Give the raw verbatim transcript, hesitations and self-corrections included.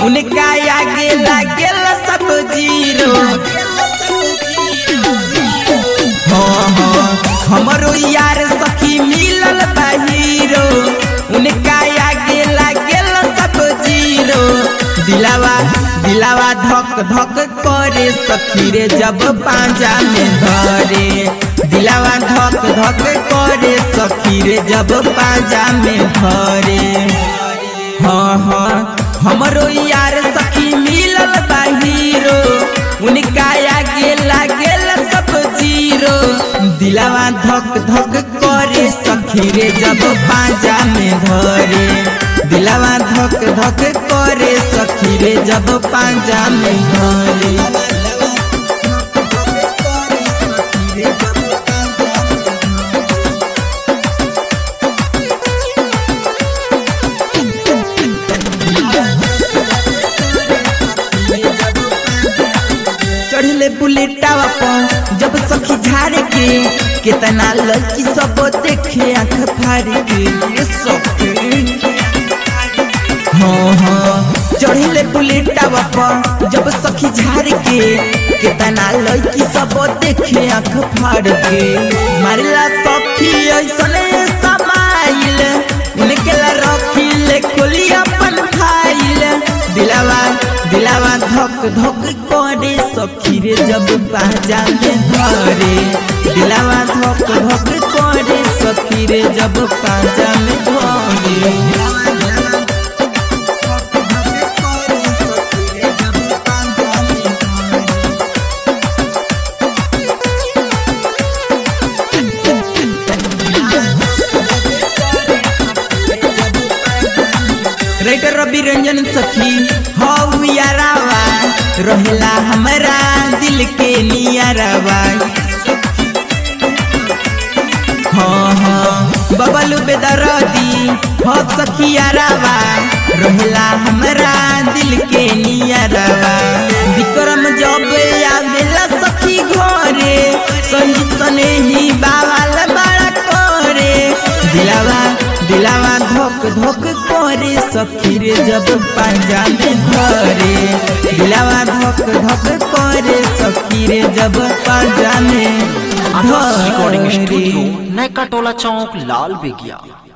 उनका आगे लागेल सब जीरो। हाँ हाँ हमरो यार सखी मिलल बा हीरो, उनका आगे लागेल सब जीरो। दिलावा दिलावा धक धक करे सखी रे जब पांजा में धरे, दिलावा धक धक करे सखी रे जब पांजा में धरे। हाँ हाँ हमरो यार सखी मिलल बा हीरो, उनका आगे लागेल सब जीरो। दिलावा धक धक करे सखी रे जब पांजा में धरे, दिलावा धक धक करे सखी रे जब पांजा में धरे। चढ़ले बुलेटावा पर जब सखी झाड़ के, कितना लड़की सब देखे आँख फाड़ के। हाँ हाँ चढ़ले बुलेटावा पर जब सखी झाड़ के, कितना लड़की सब देखे आँख फाड़ के। मारला सखी ऐसने समाइल, उनके ला रखी ले खोली अपन फाइल। दिलावा दिलावा धक धक करे सखी रे जब पांजा में धरे, दिलावा धक धक करे सखी रे जब पांजा में धरे। राइटर रवि रंजन सखी हौ यारावा, रहेला हमरा दिल के नियरवा। हाँ हाँ बबलू बेदर्दी हो सखी यारावा, रहेला हमरा दिल के नियरवा। विक्रम जब आवेला सखी घरे, सही सने ही बावाल बड़ा करे। दिलावा दिलावा धक धक करे सखी रे जब पांजा में धरे, दिलावा धक धक करे सखी रे जब पांजा में धरे। रिकॉर्डिंग स्टूडियो नैका टोला चौक लाल बेगिया।